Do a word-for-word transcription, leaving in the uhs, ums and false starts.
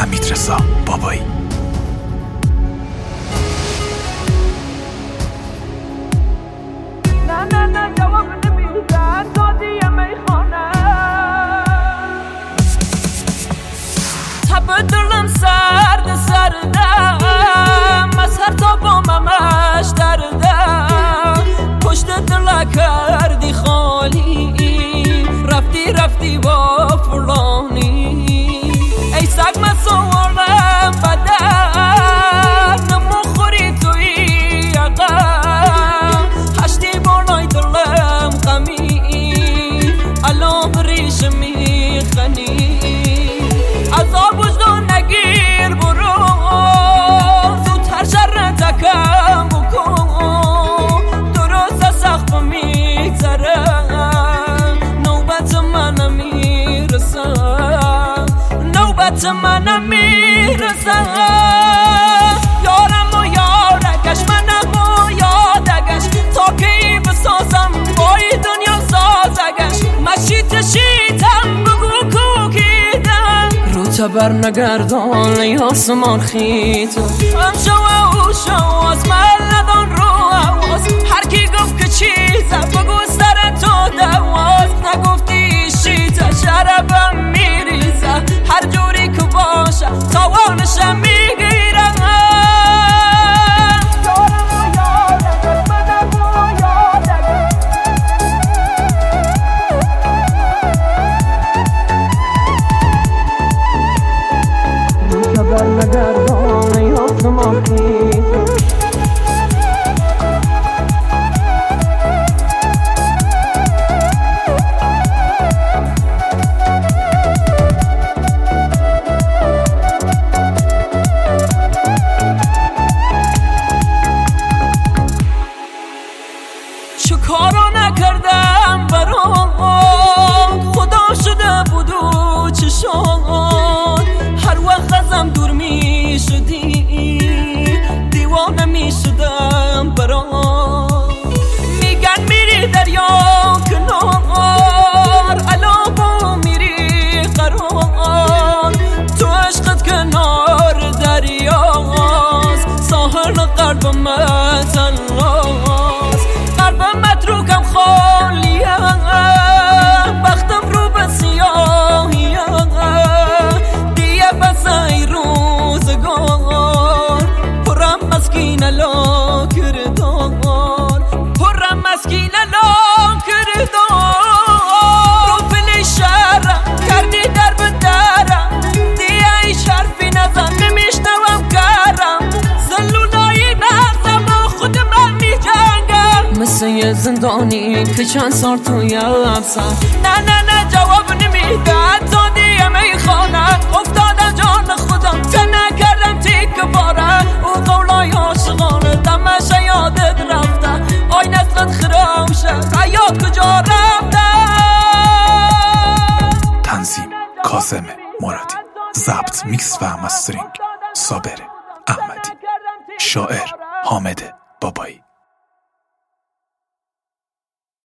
حمیدرضا بابایی. نه نه نه جواب نمیدن دادی میخوانه تب دلم سرد سردم از هر تا باممش دردم پشت دل کردی خالی رفتی رفتی با فلانی ای سگ من سوالم بدن نمو خوری توی عقم هشتی بالای دلم غمی الان ریش میخنی عذاب وجدان نگیر برو زودتر شر تکم بکن درست از سخت میگذره نوبت من میرسه نوبت من میرسه یارم و یارگش منم و یادگش تا کی بسازم بای دنیا سازگش مشیت شیتم بگو کوکیدم رو تبر نگردان ای آسمان خیت ام شو و شو از من ندان رو حواس هر کی گفت که چیزه بگو سر تو دواز نگفتی شیطه شربم میریزه هر جوری که باشه تاوانشم میگیرم خبر نگردان ای آسمان خیت چه کارا نکردم برات خدا شده بود و چشان هر وقت ازم دور می شدی دیوانه می شدم برات میگن میری دریا کنار الان با میری قرار تو عشقت کنار دریاست ساحل قلب من تنهاست قلب متروکم خالیه بختم رو به سیاهیه دیگه بس ای روزگار پرم مسکین لا کردار پرم مسکین لا کردار رو پلی شرم کردی در به درم دیگه ای شرفی نزن نمیشنوم کرم زلولایی نزم و خود من می جنگم مثل یه زندانی که چند سال توی افسر نه نه نه جواب نمیدن تا دیگه میخوانن افتادم جان خودم چه نکردم تیک بارن او قولای عاشقانه دمش یادت رفته آی نسلت خرامشه حیات کجا رفته. تنظیم کاظم مرادی، ضبط میکس و مسترینگ صابر احمدی، شاعر حامد بابایی.